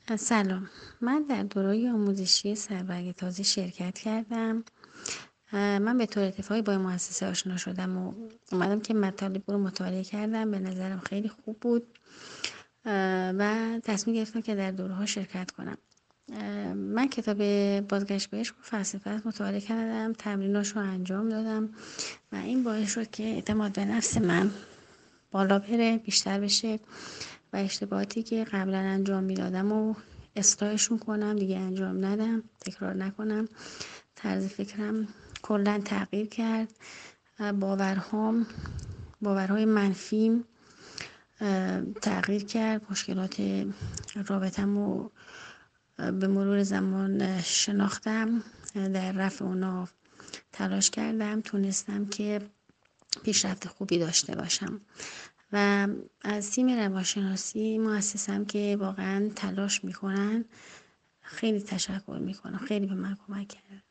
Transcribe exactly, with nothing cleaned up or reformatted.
سلام. من در دوره‌های آموزشی سربرگ‌تازی شرکت کردم. اه، من به طور اتفاقی با این مؤسسه آشنا شدم و اومدم که مطالب رو مطالعه کردم. به نظرم خیلی خوب بود اه، و تصمیم گرفتم که در دوره‌ها شرکت کنم. اه، من کتاب بازگشت به عشق و فلسفه مطالعه کردم، تمریناش رو انجام دادم و این باعث شد که اعتماد به نفس من بالا بره، بیشتر بشه و اشتباهاتی که قبلا انجام میدادم و اصلاحشون کنم، دیگه انجام ندم، تکرار نکنم. طرز فکرم کلا تغییر کرد. باورهام باورهای منفیم تغییر کرد. مشکلات رابطم رو به مرور زمان شناختم، در رفع اونا تلاش کردم، تونستم که پیشرفت خوبی داشته باشم و از تیم روانشناسی مؤسسم که واقعا تلاش میکنن خیلی تشکر میکنم. خیلی به من کمک کرد.